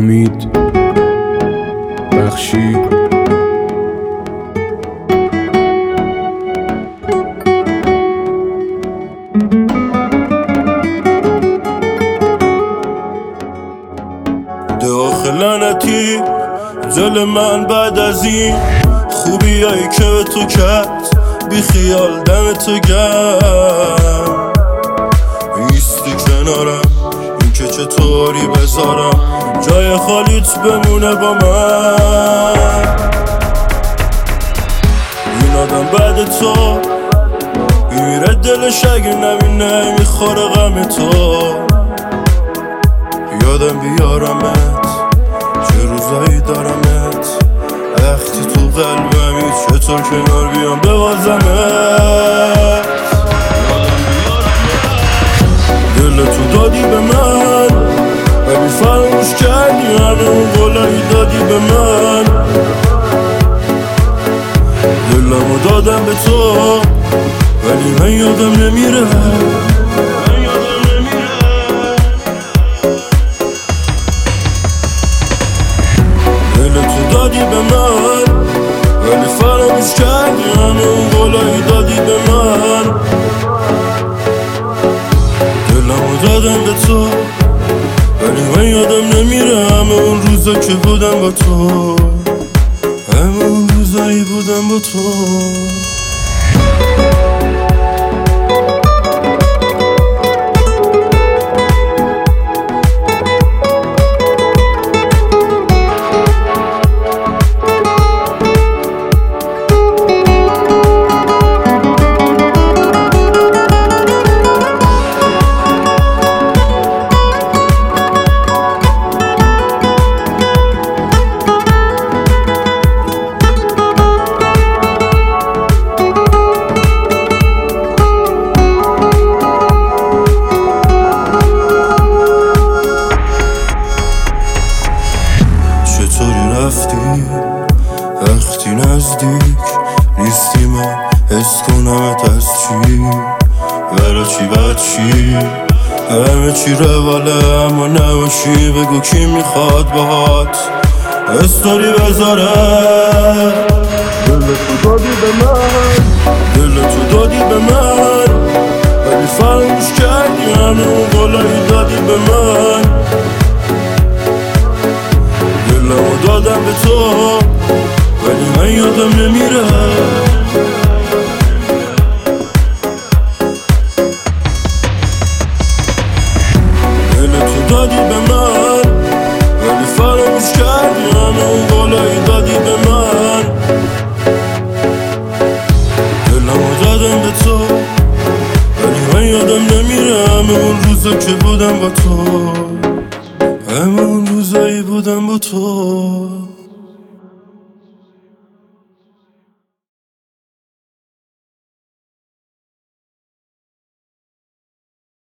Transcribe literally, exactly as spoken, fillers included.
امید بخشی. داخلنتی دل من بعد از این خوبیایی که به تو کرد بی خیال دم تو گرم ایستی کنارم، این که چطوری بذارم جای خالیت بمونه با من. این آدم بعد تو میمیره دلش اگه نبینه، میخوره غم تو. یادم بیارمت چه روزایی دارمت، وقتی تو قلبمی چطور کنار بیام ببازمت. دل تو دادی به من ولی فراموش کردی همه اون قولایی دادی به من. دلمو دادم به تو ولی من یادم نمیره. دادی به من ولی فراموش کردی همه اون قولایی دادی به من. دلمو دادم به تو ولی من یادم نمیره همه اون روزا که بودم با تو، همه اون روزایی بودم با تو. وقتی نزدیک نیستی من حس کنمت از چی برا چی بد چی همه چی رواله، اما نباشی بگو کی میخواد باهات استوری بذاره. دل تو دادی به من دل تو دادی به من ولی فراموش کردی همه اون قولایی دادی به من. دلمو دادم به تو ولی من یادم نمیره. دل تو دادی به من ولی فراموش کردی همه اون قولایی دادی به من. دلمو دادم به تو ولی من یادم نمیره همه اون روزا که بودم با تو، همه اون روزایی بودم با تو.